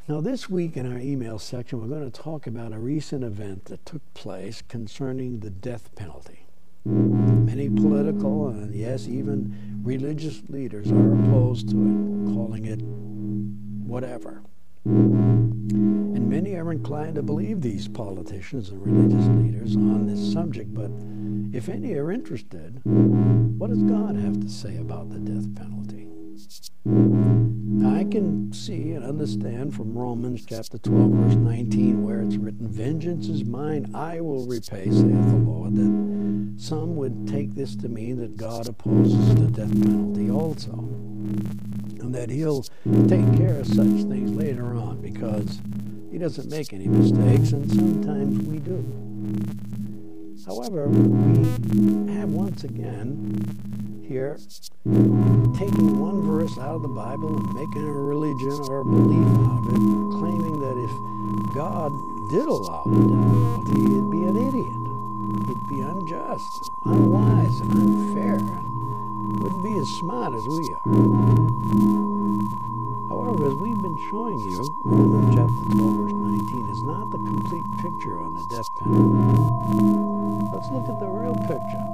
Now, this week in our email section, we're going to talk about a recent event that took place concerning the death penalty. Many political and, yes, even religious leaders are opposed to it, calling it whatever. And many are inclined to believe these politicians and religious leaders on this subject, but if any are interested, what does God have to say about the death penalty? Now, I can see and understand from Romans chapter 12, verse 19, where it's written, "Vengeance is mine, I will repay, saith the Lord," that some would take this to mean that God opposes the death penalty also, and that he'll take care of such things later on because he doesn't make any mistakes, and sometimes we do. However, we have once again here taking one verse out of the Bible and making a religion or a belief out of it, claiming that if God did allow the death penalty, he'd be an idiot. He'd be unjust, unwise, and unfair, and wouldn't be as smart as we are. However, as we've been showing you, Romans chapter 12, verse 19 is not the complete picture on the death penalty. Let's look at the real picture.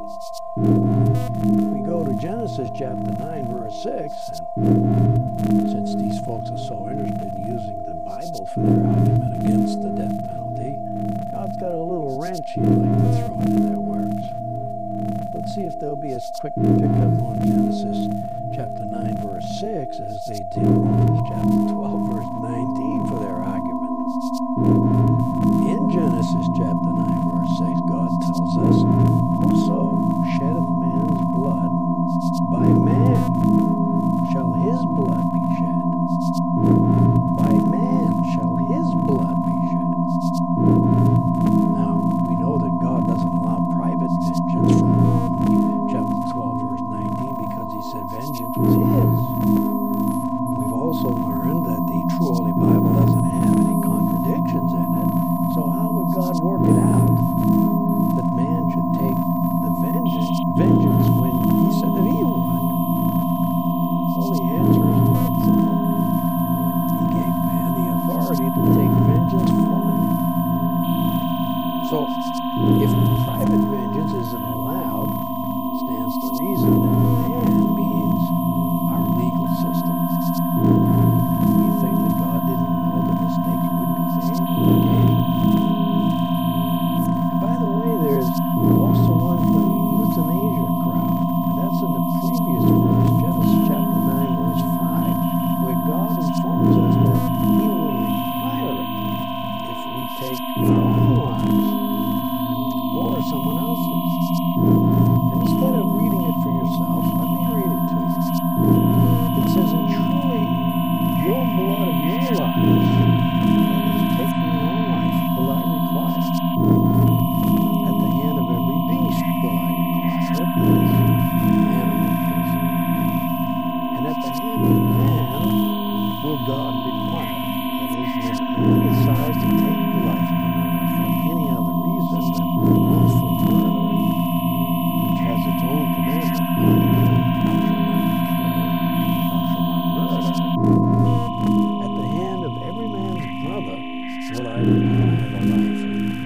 We go to Genesis chapter 9, verse 6, and since these folks are so interested in using the Bible for their argument against the death penalty, God's got a little wrench he'd like to throw into their works. Let's see if they'll be as quick to pick up on Genesis chapter 9, verse 6 as they did Romans chapter 12, verse 19 for their argument. In Genesis chapter 9, verse 6, God tells us, "Whoso sheddeth man's blood, by man shall his blood be shed. By man shall his blood be shed." Now, we know that God doesn't allow private vengeance from Romans chapter 12, verse 19, because he said vengeance was his. We've also learned that the True Holy Bible doesn't have any contradictions in it, so how would God work it out that man should take the vengeance when he said that he would? Well, the answer is quite simple. He gave man the authority to take vengeance for him. So, if private vengeance isn't allowed, stands to reason that man means our legal system. You think that God didn't know that mistakes would be made? By the way, there's also one for the euthanasia crowd, and that's in the previous verse, Genesis chapter 9, verse 5, where God informs us that he will require it if we take our own lives or someone else's. And instead of reading it for yourself, let me read it to you. It says, "And truly your blood of your lives, that is taking your own life, will I require. At the hand of every beast will I require it," that is, animal person. "And at the hand of man will God require it," that is, when man decides to take the life of another for any other reason than willful murder, which has its own commandment, "Thou shalt not kill, thou shalt not murder." At the hand of every man's brother will I require the life of man.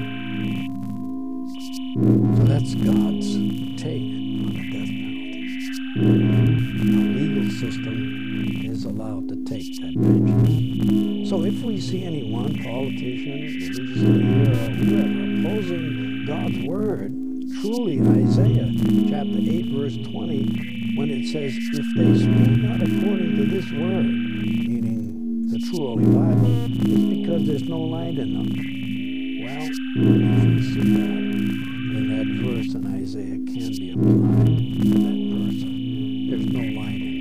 So that's God's take on the death penalty. Our legal system is allowed to take that vengeance. So if we see anyone, politician, religious leader, or whoever, opposing God's word, truly Isaiah chapter 8, verse 20, when it says, "If they speak not according to this word," meaning the True Holy Bible, it's because there's no light in them. Well, if we see that, then that verse in Isaiah can be applied to that person. There's no light in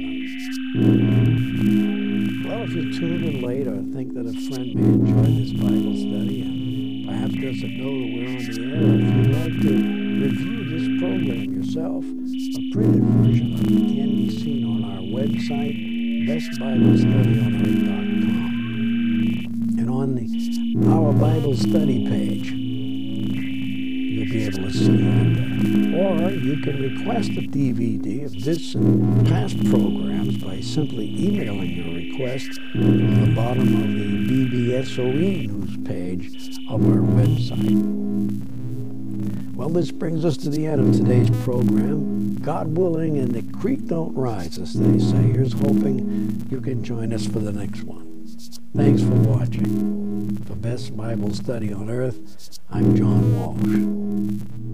them. Well, if you tuned in late or think that a friend may enjoy this Bible study and perhaps doesn't know that we're on the air, if you'd like to review this program yourself, a printed version of it can be seen on our website, bestbiblestudyonline.com. And on our Bible study page, you'll be able to see that. Or you can request a DVD of this and past programs by simply emailing your request from the bottom of the BBSOE news page of our website. Well, this brings us to the end of today's program. God willing, and the creek don't rise, as they say. Here's hoping you can join us for the next one. Thanks for watching. For Best Bible Study on Earth, I'm John Walsh.